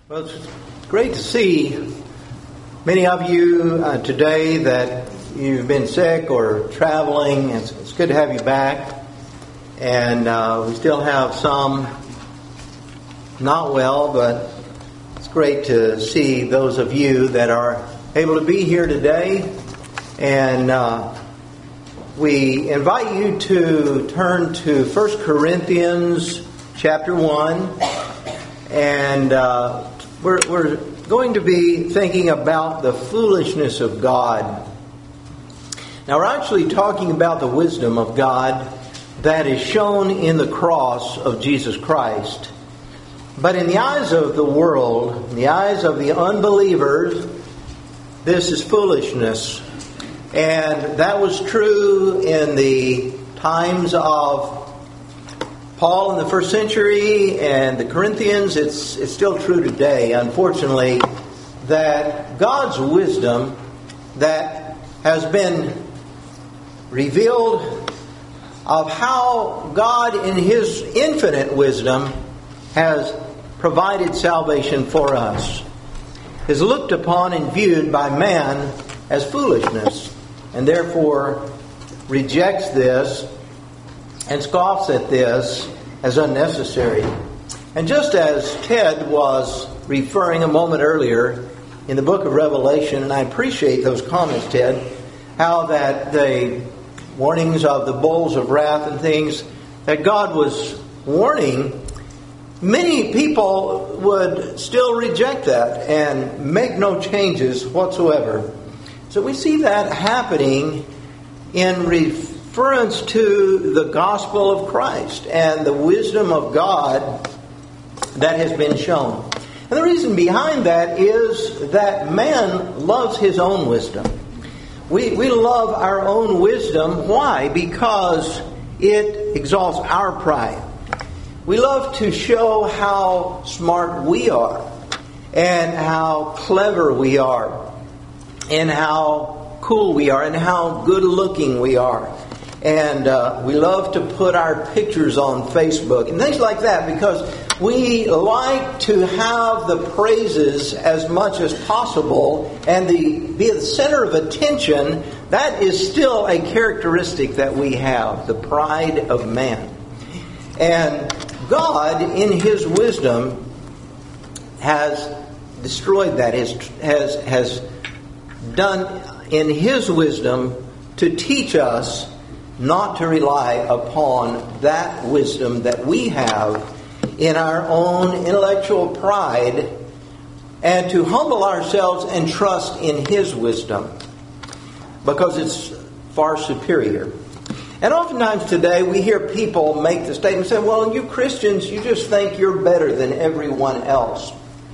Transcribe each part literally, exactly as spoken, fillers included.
Well, it's great to see many of you uh, today that you've been sick or traveling. It's, it's good to have you back. And uh, we still have some not well, but it's great to see those of you that are able to be here today. And uh, we invite you to turn to First Corinthians chapter one. And uh, we're, we're going to be thinking about the foolishness of God. Now, we're actually talking about the wisdom of God that is shown in the cross of Jesus Christ. But in the eyes of the world, in the eyes of the unbelievers, this is foolishness. And that was true in the times of Paul in the first century and the Corinthians. It's, it's still true today, unfortunately, that God's wisdom that has been revealed of how God in His infinite wisdom has provided salvation for us is looked upon and viewed by man as foolishness, and therefore rejects this and scoffs at this as unnecessary. And just as Ted was referring a moment earlier in the book of Revelation, and I appreciate those comments, Ted, how that the warnings of the bowls of wrath and things that God was warning, many people would still reject that and make no changes whatsoever. So we see that happening in reference to the gospel of Christ and the wisdom of God that has been shown. And the reason behind that is that man loves his own wisdom. We, we love our own wisdom. Why? Because it exalts our pride. We love to show how smart we are and how clever we are and how cool we are and how good looking we are. And uh, we love to put our pictures on Facebook and things like that because we like to have the praises as much as possible and the, be the center of attention. That is still a characteristic that we have, the pride of man. And God, in His wisdom, has destroyed that, has, has, has done in His wisdom to teach us not to rely upon that wisdom that we have in our own intellectual pride, and to humble ourselves and trust in His wisdom, because it's far superior. And oftentimes today we hear people make the statement, say, well, you Christians, you just think you're better than everyone else.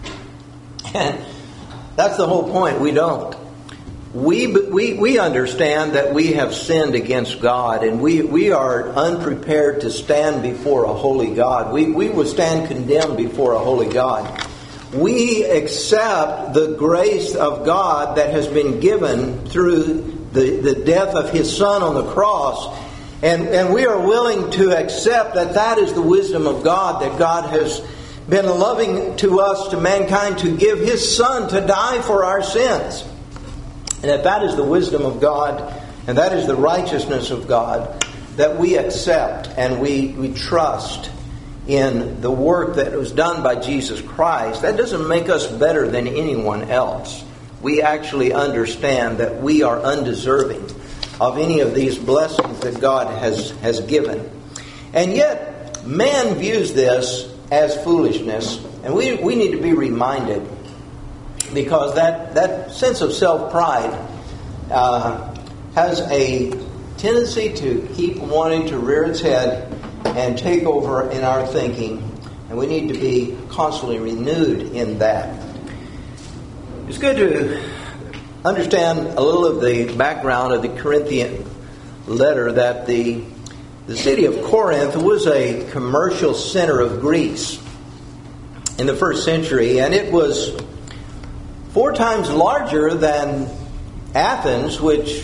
And that's the whole point. We don't. We we we understand that we have sinned against God, and we, we are unprepared to stand before a holy God. We, we will stand condemned before a holy God. We accept the grace of God that has been given through the, the death of His Son on the cross. And, and we are willing to accept that that is the wisdom of God, that God has been loving to us, to mankind, to give His Son to die for our sins. And that that is the wisdom of God, and that is the righteousness of God that we accept and we, we trust in the work that was done by Jesus Christ. That doesn't make us better than anyone else. We actually understand that we are undeserving of any of these blessings that God has, has given. And yet, man views this as foolishness, and we, we need to be reminded, because that, that sense of self-pride uh, has a tendency to keep wanting to rear its head and take over in our thinking. And we need to be constantly renewed in that. It's good to understand a little of the background of the Corinthian letter, that the, the city of Corinth was a commercial center of Greece in the first century, and it was four times larger than Athens, which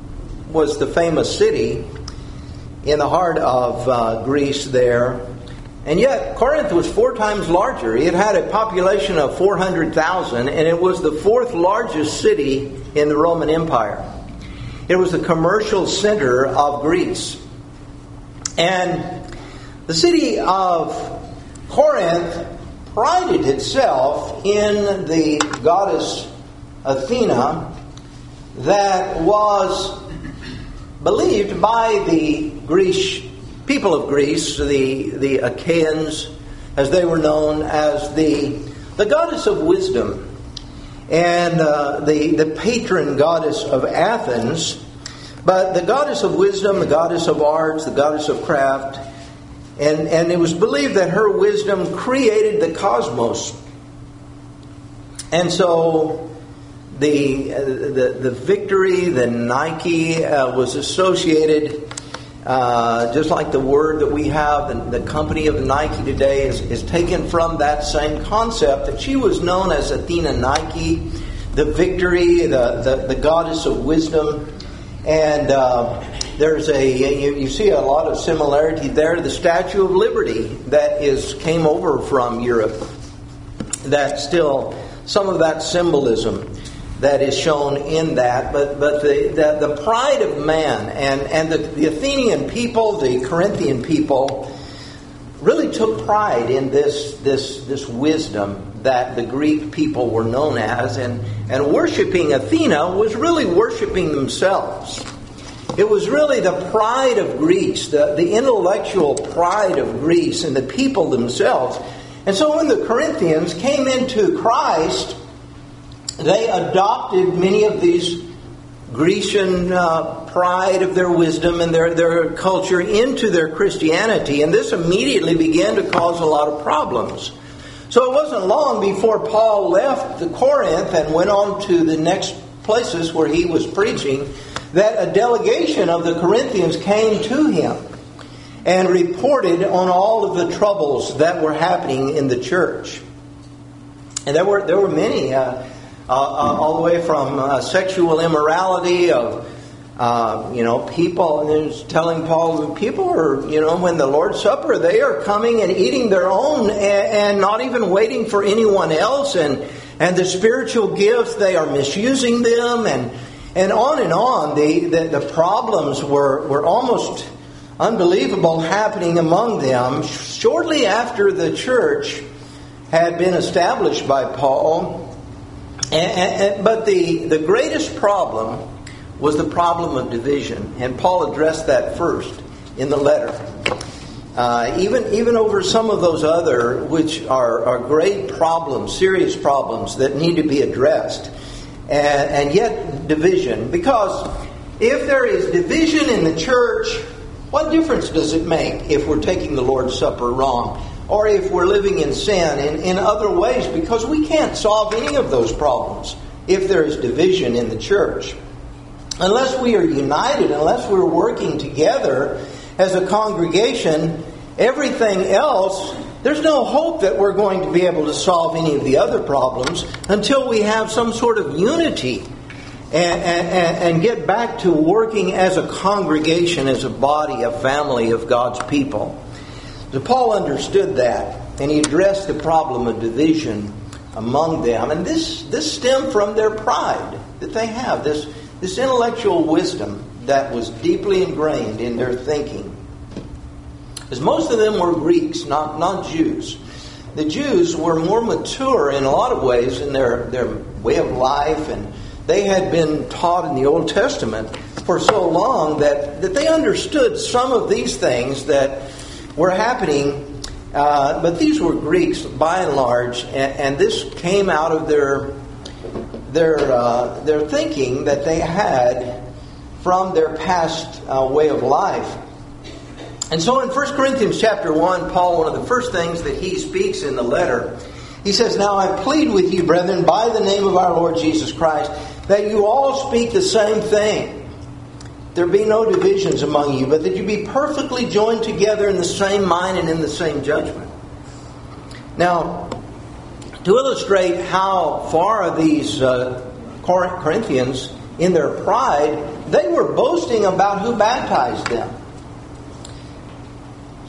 was the famous city in the heart of uh, Greece there. And yet, Corinth was four times larger. It had a population of four hundred thousand, and it was the fourth largest city in the Roman Empire. It was the commercial center of Greece. And the city of Corinth prided itself in the goddess Athena that was believed by the Greece people of Greece, the, the Achaeans, as they were known, as the, the goddess of wisdom, and uh, the, the patron goddess of Athens, but the goddess of wisdom, the goddess of arts, the goddess of craft, and, and it was believed that her wisdom created the cosmos. And so the, uh, the, the victory, the Nike, uh, was associated Uh, just like the word that we have, the, the company of Nike today is, is taken from that same concept, that she was known as Athena Nike, the victory, the, the, the goddess of wisdom. And uh, there's a, you, you see a lot of similarity there to the Statue of Liberty that is came over from Europe. That still, some of that symbolism that is shown in that, but but the, the, the pride of man and, and the, the Athenian people, the Corinthian people, really took pride in this this this wisdom that the Greek people were known as, and, and worshiping Athena was really worshiping themselves. It was really the pride of Greece, the, the intellectual pride of Greece and the people themselves. And so when the Corinthians came into Christ, they adopted many of these Grecian uh, pride of their wisdom and their, their culture into their Christianity. And this immediately began to cause a lot of problems. So it wasn't long before Paul left the Corinth and went on to the next places where he was preaching, that a delegation of the Corinthians came to him and reported on all of the troubles that were happening in the church. And there were there were many... Uh, Uh, uh, all the way from uh, sexual immorality of, uh, you know, people. And it's telling Paul, people are, you know, when the Lord's Supper, they are coming and eating their own and, and not even waiting for anyone else. And, and the spiritual gifts, they are misusing them. And, and on and on. The, the, the problems were, were almost unbelievable happening among them shortly after the church had been established by Paul. And, and, but the, the greatest problem was the problem of division. And Paul addressed that first in the letter. Uh, even even over some of those other, which are, are great problems, serious problems that need to be addressed. And, and yet division. Because if there is division in the church, what difference does it make if we're taking the Lord's Supper wrong? Or if we're living in sin in, in other ways, because we can't solve any of those problems if there is division in the church. Unless we are united, unless we're working together as a congregation, everything else, there's no hope that we're going to be able to solve any of the other problems until we have some sort of unity and, and, and get back to working as a congregation, as a body, a family of God's people. So Paul understood that, and he addressed the problem of division among them. And this, this stemmed from their pride that they have, this, this intellectual wisdom that was deeply ingrained in their thinking. As most of them were Greeks, not, not Jews. The Jews were more mature in a lot of ways in their, their way of life, and they had been taught in the Old Testament for so long that, that they understood some of these things that were happening, uh, but these were Greeks by and large, and, and this came out of their their uh, their thinking that they had from their past uh, way of life. And so in First Corinthians chapter one, Paul, one of the first things that he speaks in the letter, he says, "Now I plead with you, brethren, by the name of our Lord Jesus Christ, that you all speak the same thing. There be no divisions among you, but that you be perfectly joined together in the same mind and in the same judgment." Now, to illustrate how far these uh, Corinthians, in their pride, they were boasting about who baptized them.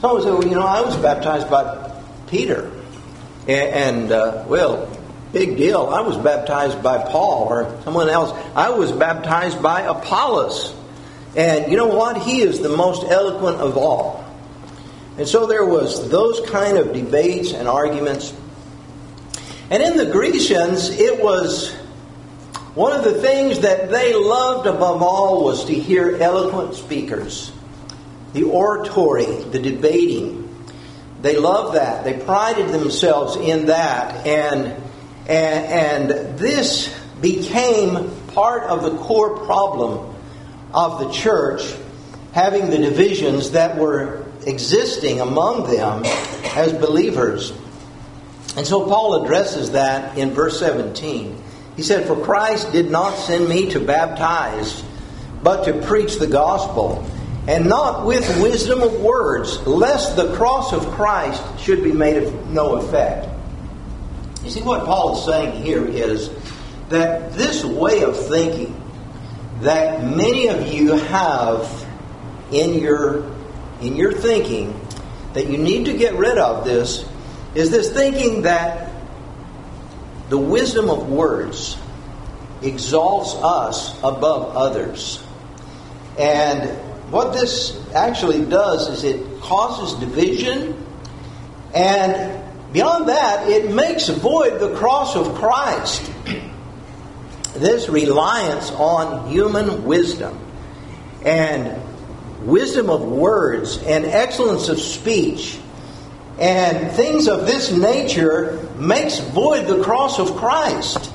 Someone said, well, you know, I was baptized by Peter. And, and uh, well, big deal. I was baptized by Paul or someone else. I was baptized by Apollos. And you know what? He is the most eloquent of all. And so there was those kind of debates and arguments. And in the Grecians, it was one of the things that they loved above all was to hear eloquent speakers. The oratory, the debating. They loved that. They prided themselves in that. And, and, and this became part of the core problem of the church, having the divisions that were existing among them as believers. And so Paul addresses that in verse seventeen. He said, "For Christ did not send me to baptize, but to preach the gospel, and not with wisdom of words, lest the cross of Christ should be made of no effect." You see, what Paul is saying here is that this way of thinking that many of you have in your in your thinking, that you need to get rid of this, is this thinking that the wisdom of words exalts us above others. And what this actually does is it causes division, and beyond that, it makes void the cross of Christ. This reliance on human wisdom and wisdom of words and excellence of speech and things of this nature makes void the cross of Christ.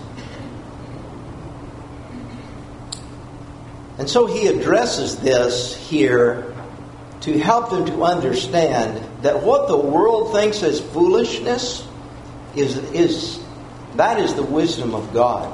And so he addresses this here to help them to understand that what the world thinks as foolishness is, is that is the wisdom of God.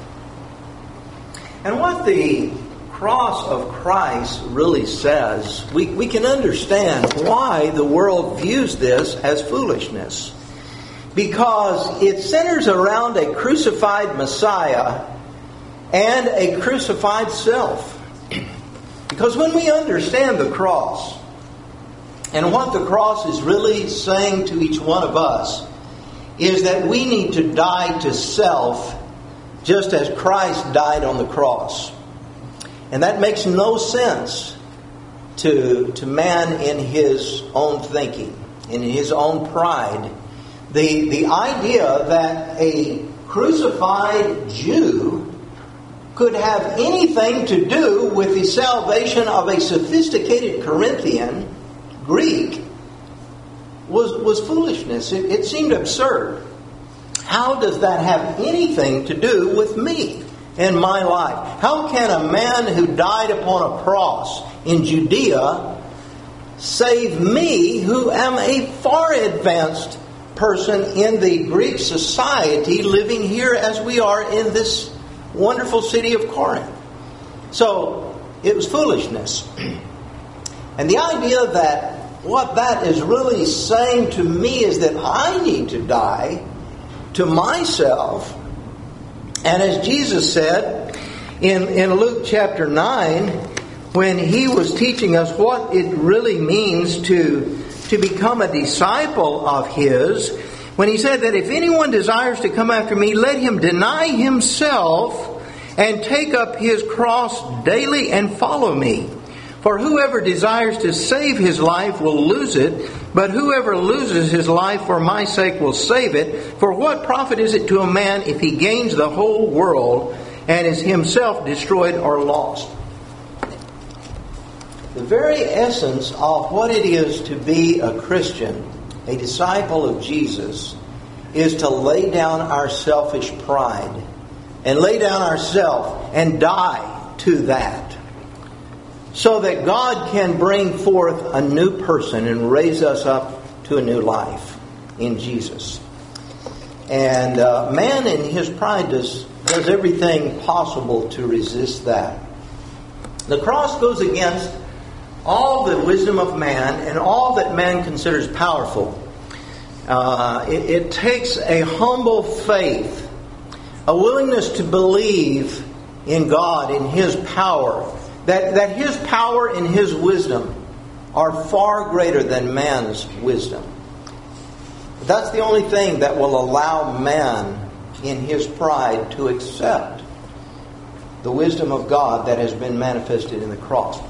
And what the cross of Christ really says, we, we can understand why the world views this as foolishness. Because it centers around a crucified Messiah and a crucified self. Because when we understand the cross, and what the cross is really saying to each one of us, is that we need to die to self just as Christ died on the cross. And that makes no sense to, to man in his own thinking, in his own pride. The, the idea that a crucified Jew could have anything to do with the salvation of a sophisticated Corinthian Greek was, was foolishness. It, it seemed absurd. How does that have anything to do with me in my life? How can a man who died upon a cross in Judea save me, who am a far advanced person in the Greek society, living here as we are in this wonderful city of Corinth? So it was foolishness. And the idea that what that is really saying to me is that I need to die to myself. And as Jesus said in, in Luke chapter nine, when he was teaching us what it really means to, to become a disciple of his, when he said that if anyone desires to come after me, let him deny himself and take up his cross daily and follow me. For whoever desires to save his life will lose it, but whoever loses his life for my sake will save it. For what profit is it to a man if he gains the whole world and is himself destroyed or lost? The very essence of what it is to be a Christian, a disciple of Jesus, is to lay down our selfish pride and lay down ourself and die to that, so that God can bring forth a new person and raise us up to a new life in Jesus. And uh, man in his pride does, does everything possible to resist that. The cross goes against all the wisdom of man and all that man considers powerful. Uh, it, it takes a humble faith, a willingness to believe in God, in his power, That, that his power and his wisdom are far greater than man's wisdom. That's the only thing that will allow man in his pride to accept the wisdom of God that has been manifested in the cross.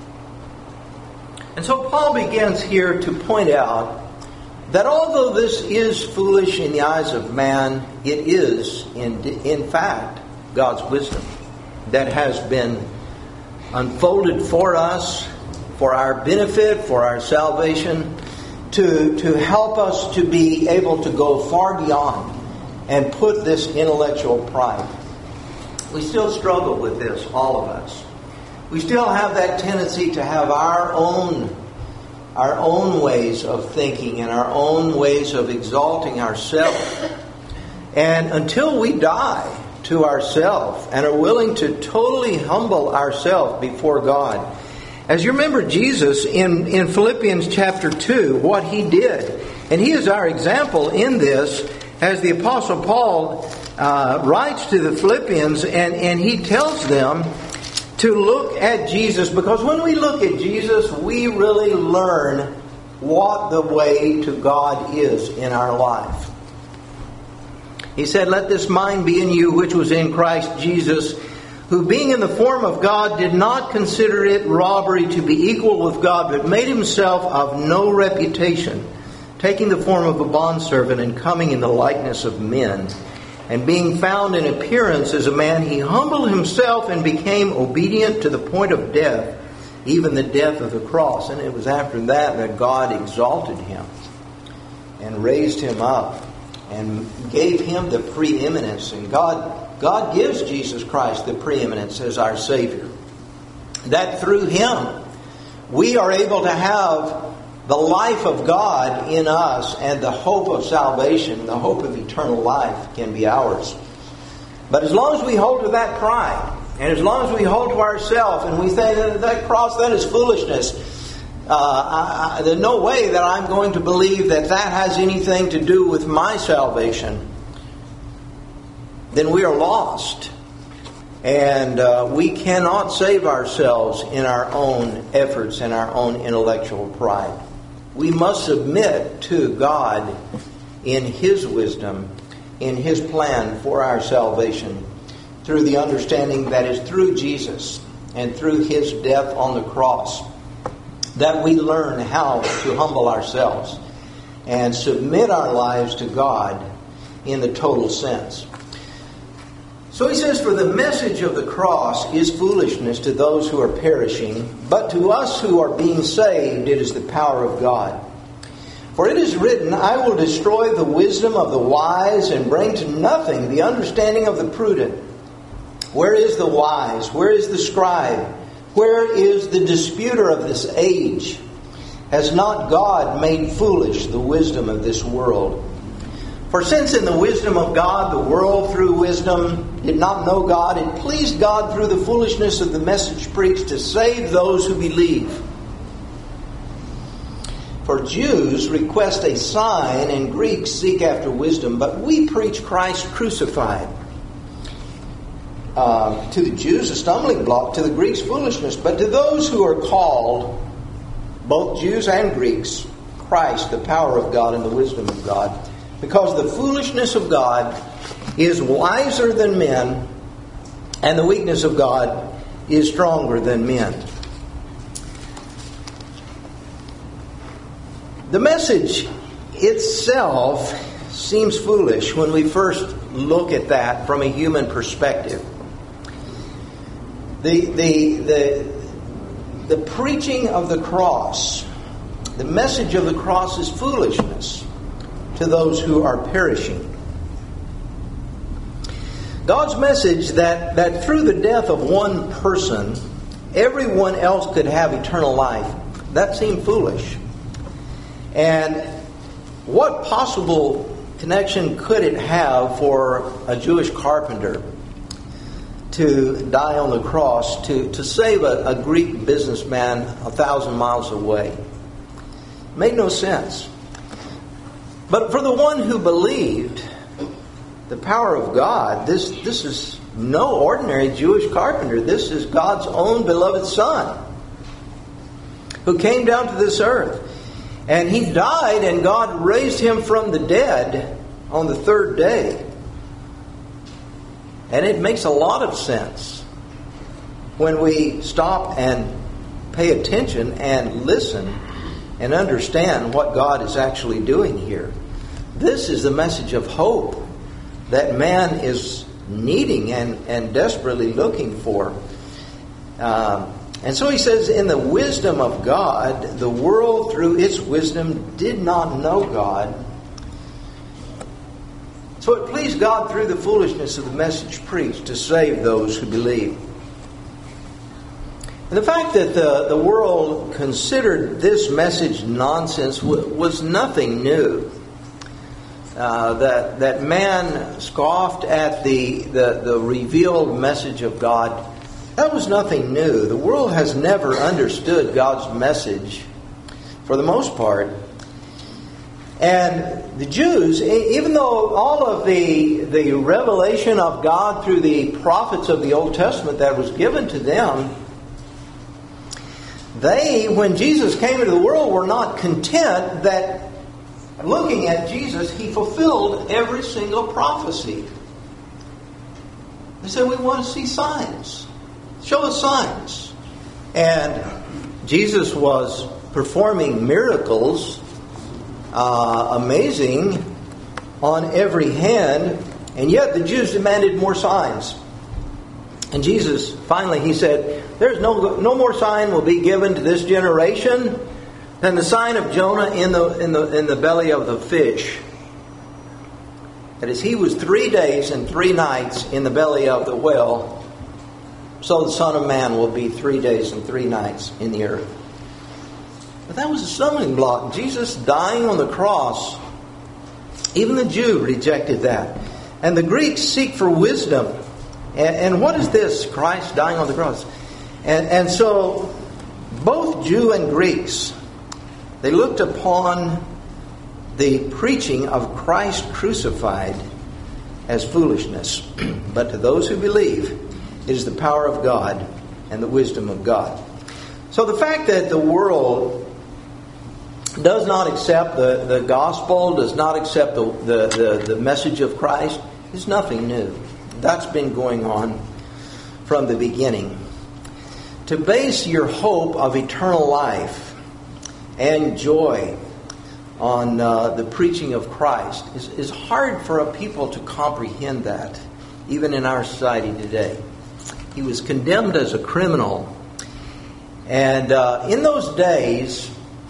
And so Paul begins here to point out that although this is foolish in the eyes of man, it is in, in fact God's wisdom that has been unfolded for us, for our benefit, for our salvation, to, to help us to be able to go far beyond and put this intellectual pride. We still struggle with this, all of us. We still have that tendency to have our own our own ways of thinking and our own ways of exalting ourselves. And until we die to ourselves and are willing to totally humble ourselves before God. As you remember Jesus in, in Philippians chapter two, what he did. And he is our example in this, as the Apostle Paul uh, writes to the Philippians, and, and he tells them to look at Jesus, because when we look at Jesus, we really learn what the way to God is in our life. He said, "Let this mind be in you, which was in Christ Jesus, who being in the form of God did not consider it robbery to be equal with God, but made himself of no reputation, taking the form of a bondservant and coming in the likeness of men. And being found in appearance as a man, he humbled himself and became obedient to the point of death, even the death of the cross." And it was after that that God exalted him and raised him up and gave him the preeminence. And God, God gives Jesus Christ the preeminence as our Savior. That through him we are able to have the life of God in us, and the hope of salvation, the hope of eternal life can be ours. But as long as we hold to that pride, and as long as we hold to ourselves, and we say that that cross, that is foolishness, uh, I, I, there's no way that I'm going to believe that that has anything to do with my salvation, then we are lost. And uh, we cannot save ourselves in our own efforts and our own intellectual pride. We must submit to God in his wisdom, in his plan for our salvation, through the understanding that is through Jesus and through his death on the cross, that we learn how to humble ourselves and submit our lives to God in the total sense. So he says, "For the message of the cross is foolishness to those who are perishing, but to us who are being saved it is the power of God. For it is written, I will destroy the wisdom of the wise and bring to nothing the understanding of the prudent. Where is the wise? Where is the scribe? Where is the disputer of this age? Has not God made foolish the wisdom of this world? For since in the wisdom of God, the world through wisdom did not know God, it pleased God through the foolishness of the message preached to save those who believe. For Jews request a sign and Greeks seek after wisdom, but we preach Christ crucified. Uh, to the Jews a stumbling block, to the Greeks foolishness, but to those who are called, both Jews and Greeks, Christ, the power of God and the wisdom of God. Because the foolishness of God is wiser than men, and the weakness of God is stronger than men. The message itself seems foolish when we first look at that from a human perspective. The, the, the, the preaching of the cross, the message of the cross is foolishness to those who are perishing. God's message that, that through the death of one person, everyone else could have eternal life, that seemed foolish. And what possible connection could it have for a Jewish carpenter to die on the cross to, to save a, a Greek businessman a thousand miles away? It made no sense. But for the one who believed the power of God, this, this is no ordinary Jewish carpenter. This is God's own beloved Son. who came down to this earth. And he died, and God raised him from the dead on the third day. And it makes a lot of sense when we stop and pay attention and listen and understand what God is actually doing here. This is the message of hope that man is needing and, and desperately looking for. Um, and so he says, in the wisdom of God, the world through its wisdom did not know God. So it pleased God through the foolishness of the message preached to save those who believe. And the fact that the, the world considered this message nonsense w- was nothing new. Uh, that that man scoffed at the, the, the revealed message of God, that was nothing new. The world has never understood God's message for the most part. And the Jews, even though all of the, the revelation of God through the prophets of the Old Testament that was given to them, they, when Jesus came into the world, were not content that looking at Jesus, he fulfilled every single prophecy. They said, we want to see signs. Show us signs. And Jesus was performing miracles, uh, amazing, on every hand. And yet the Jews demanded more signs. And Jesus, finally, he said, there's no, no more sign will be given to this generation than the sign of Jonah in the in the in the belly of the fish. That is, he was three days and three nights in the belly of the whale, so the Son of Man will be three days and three nights in the earth. But that was a stumbling block. Jesus dying on the cross, even the Jew rejected that. And the Greeks seek for wisdom. And, and what is this? Christ dying on the cross. And, and so both Jew and Greeks, they looked upon the preaching of Christ crucified as foolishness. But to those who believe, it is the power of God and the wisdom of God. So the fact that the world does not accept the, the gospel, does not accept the, the, the, the message of Christ, is nothing new. That's been going on from the beginning. To base your hope of eternal life and joy on uh, the preaching of Christ is, is hard for a people to comprehend that, even in our society today. He was condemned as a criminal. And uh, in those days,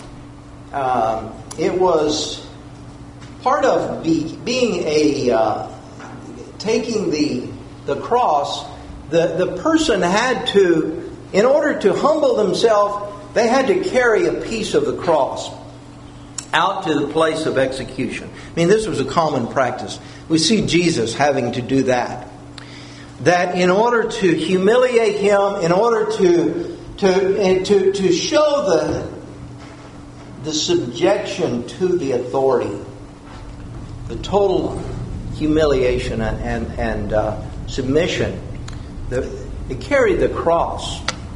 um, it was part of be, being a, uh, taking the, the cross, the, the person had to, in order to humble themselves, they had to carry a piece of the cross out to the place of execution. I mean, this was a common practice. We see Jesus having to do that. That in order to humiliate him, in order to to to, to show the the subjection to the authority, the total humiliation and and, and uh, submission, the, they carried the cross.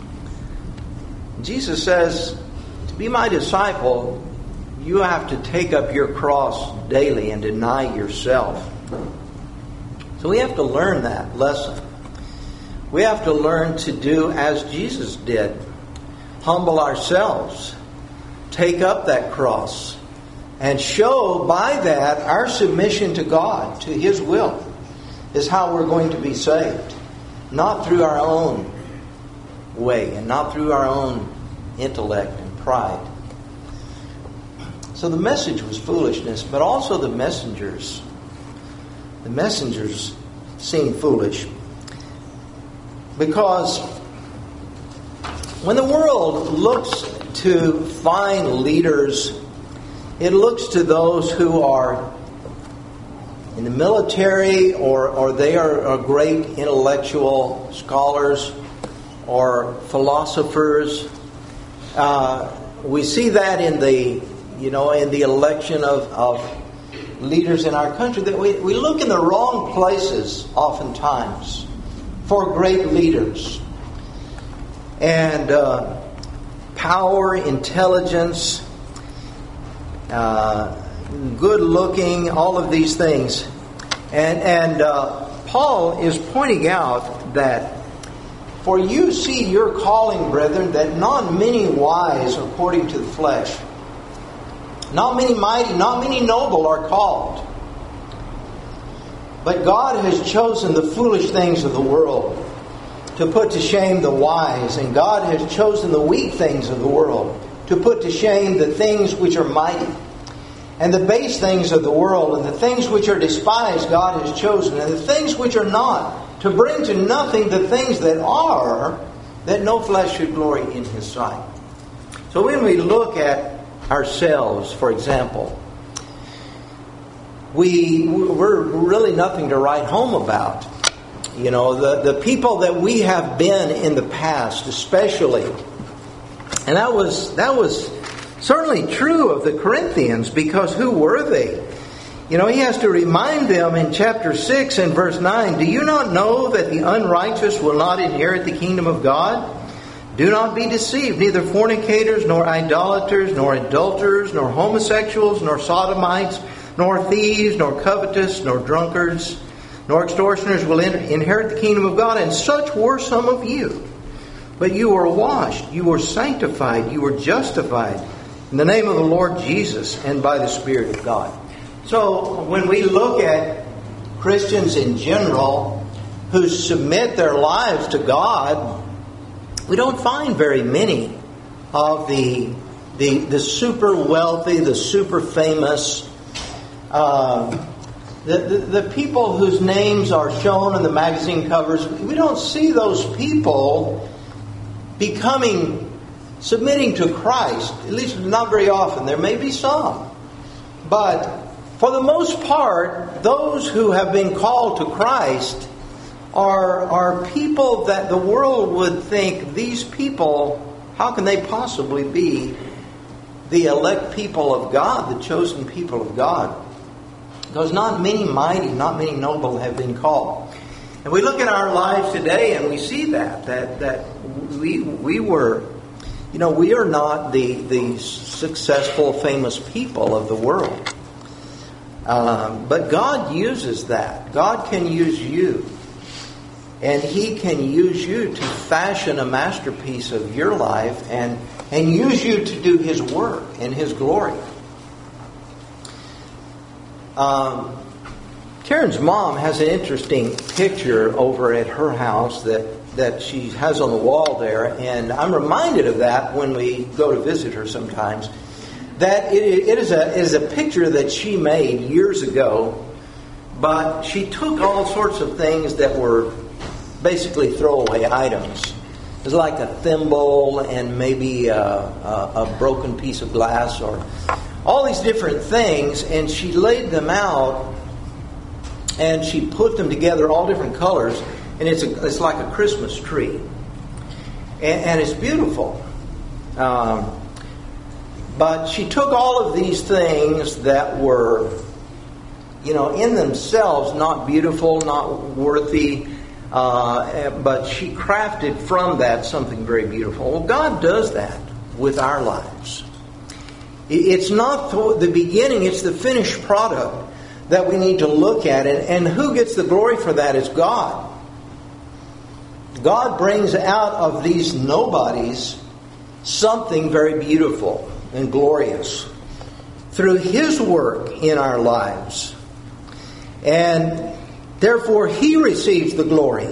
Jesus says, to be my disciple, you have to take up your cross daily and deny yourself. So we have to learn that lesson. We have to learn to do as Jesus did. Humble ourselves. Take up that cross. And show by that our submission to God, to His will, is how we're going to be saved. Not through our own way and not through our own intellect and pride. So the message was foolishness, but also the messengers. The messengers seemed foolish. Because when the world looks to find leaders, it looks to those who are in the military, or, or they are, are great intellectual scholars or philosophers. Uh, we see that in the, you know, in the election of, of leaders in our country, that we, we look in the wrong places oftentimes for great leaders. And uh, power, intelligence, uh, good looking, all of these things. And, and uh, Paul is pointing out that, for you see your calling, brethren, that not many wise according to the flesh, not many mighty, not many noble are called. But God has chosen the foolish things of the world to put to shame the wise, and God has chosen the weak things of the world to put to shame the things which are mighty. And the base things of the world, and the things which are despised, God has chosen, and the things which are not, to bring to nothing the things that are, that no flesh should glory in His sight. So when we look at ourselves, for example, we, we're really nothing to write home about. You know, the, the people that we have been in the past, especially, and that was that was certainly true of the Corinthians, because who were they? You know, he has to remind them in chapter six and verse nine, do you not know that the unrighteous will not inherit the kingdom of God? Do not be deceived, neither fornicators, nor idolaters, nor adulterers, nor homosexuals, nor sodomites, nor thieves, nor covetous, nor drunkards, nor extortioners will inherit the kingdom of God. And such were some of you. But you were washed, you were sanctified, you were justified in the name of the Lord Jesus and by the Spirit of God. So when we look at Christians in general who submit their lives to God, we don't find very many of the the, the super wealthy, the super famous, uh, the, the, the people whose names are shown in the magazine covers. We don't see those people becoming, submitting to Christ, at least not very often. There may be some. But for the most part, those who have been called to Christ are, are people that the world would think, these people, how can they possibly be the elect people of God, the chosen people of God? Because not many mighty, not many noble have been called. And we look at our lives today and we see that, that, that we, we were, you know, we are not the, the successful, famous people of the world. Um, but God uses that. God can use you. And He can use you to fashion a masterpiece of your life and, and use you to do His work and His glory. Um, Karen's mom has an interesting picture over at her house that, that she has on the wall there. And I'm reminded of that when we go to visit her sometimes. That it, it, is a, it is a picture that she made years ago. But she took all sorts of things that were basically throwaway items. It was like a thimble and maybe a, a, a broken piece of glass or all these different things, and she laid them out and she put them together, all different colors, and it's a, it's like a Christmas tree, and, and it's beautiful. Um, but she took all of these things that were, you know, in themselves not beautiful, not worthy. Uh, but she crafted from that something very beautiful. Well, God does that with our lives. It's not the beginning, it's the finished product that we need to look at. And, and who gets the glory for that is God. God brings out of these nobodies something very beautiful and glorious through His work in our lives. And therefore, He receives the glory.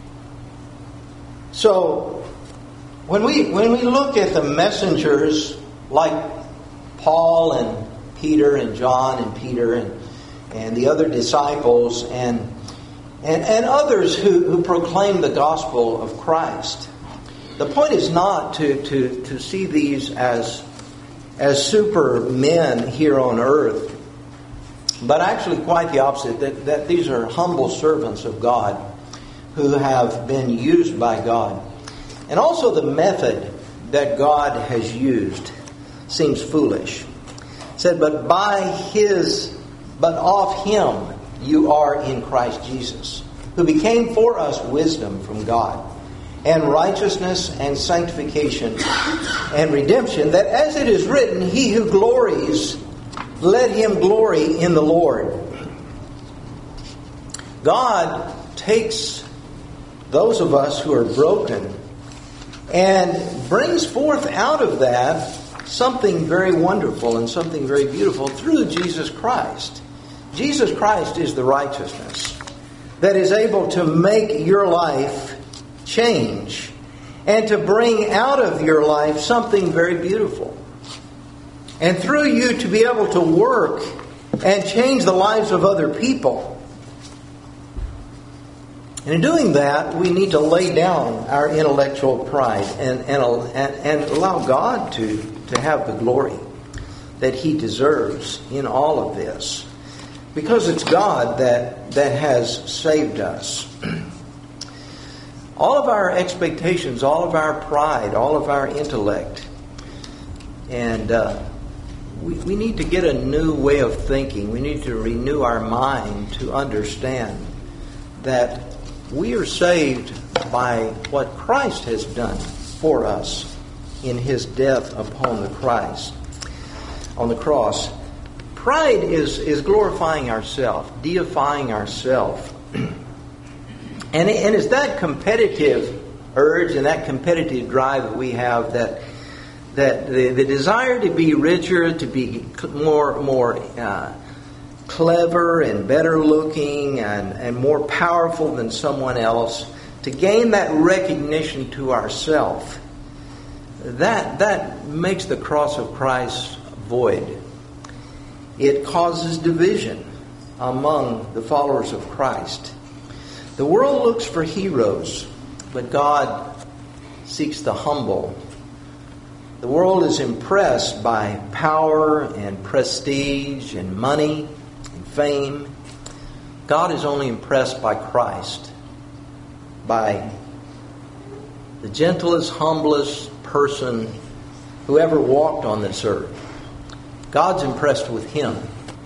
So, when we when we look at the messengers like Paul and Peter and John and Peter and and the other disciples and and, and others who, who proclaim the gospel of Christ, the point is not to, to, to see these as as super men here on earth, but actually quite the opposite, that, that these are humble servants of God who have been used by God. And also the method that God has used seems foolish. It said, but by His, but of Him you are in Christ Jesus, who became for us wisdom from God, and righteousness and sanctification and redemption, that as it is written, he who glories, let him glory in the Lord. God takes those of us who are broken and brings forth out of that something very wonderful and something very beautiful through Jesus Christ. Jesus Christ is the righteousness that is able to make your life change and to bring out of your life something very beautiful. And through you to be able to work and change the lives of other people. And in doing that, we need to lay down our intellectual pride and, and, and, and allow God to, to have the glory that He deserves in all of this. Because it's God that, that has saved us. All of our expectations, all of our pride, all of our intellect, and uh, we, we need to get a new way of thinking. We need to renew our mind to understand that we are saved by what Christ has done for us in His death upon the Christ, on the cross. Pride is, is glorifying ourselves, deifying ourselves. And, and it's that competitive urge and that competitive drive that we have, that that the, the desire to be richer, to be more more uh, clever and better looking and, and more powerful than someone else, to gain that recognition to ourselves, that that makes the cross of Christ void. It causes division among the followers of Christ. The world looks for heroes, but God seeks the humble. The world is impressed by power and prestige and money and fame. God is only impressed by Christ, by the gentlest, humblest person who ever walked on this earth. God's impressed with Him.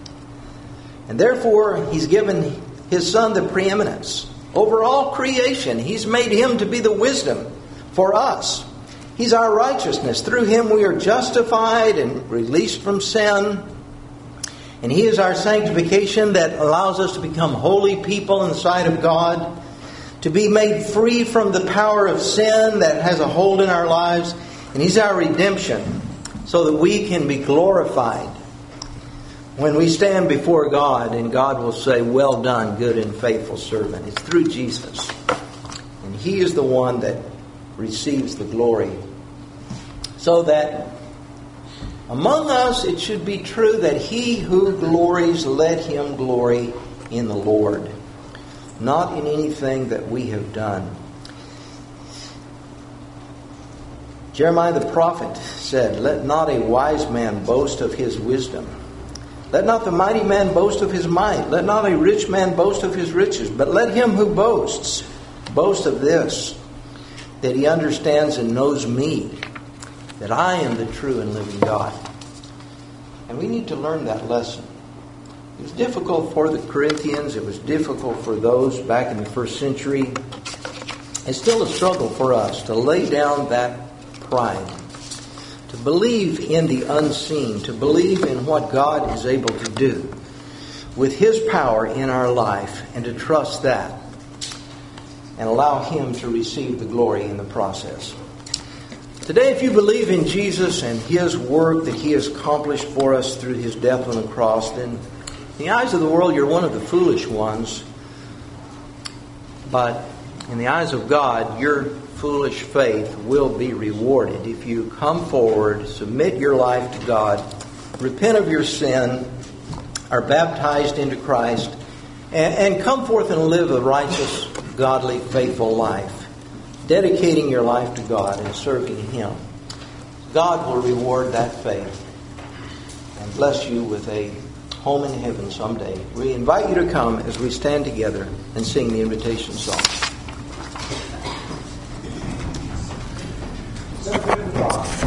And therefore, He's given His Son the preeminence over all creation. He's made Him to be the wisdom for us. He's our righteousness. Through Him we are justified and released from sin. And He is our sanctification that allows us to become holy people in the sight of God, to be made free from the power of sin that has a hold in our lives. And He's our redemption so that we can be glorified when we stand before God, and God will say, "Well done, good and faithful servant." It's through Jesus. And He is the one that receives the glory. So that among us it should be true that he who glories, let him glory in the Lord, not in anything that we have done. Jeremiah the prophet said, "Let not a wise man boast of his wisdom. Let not the mighty man boast of his might. Let not a rich man boast of his riches. But let him who boasts, boast of this, that he understands and knows me, that I am the true and living God." And we need to learn that lesson. It was difficult for the Corinthians. It was difficult for those back in the first century. It's still a struggle for us to lay down that pride, to believe in the unseen, to believe in what God is able to do with His power in our life, and to trust that and allow Him to receive the glory in the process. Today, if you believe in Jesus and His work that He has accomplished for us through His death on the cross, then in the eyes of the world you're one of the foolish ones. But in the eyes of God, your foolish faith will be rewarded if you come forward, submit your life to God, repent of your sin, are baptized into Christ, and, and come forth and live a righteous, godly, faithful life, dedicating your life to God and serving Him. God will reward that faith and bless you with a home in heaven someday. We invite you to come as we stand together and sing the invitation song. So good to God.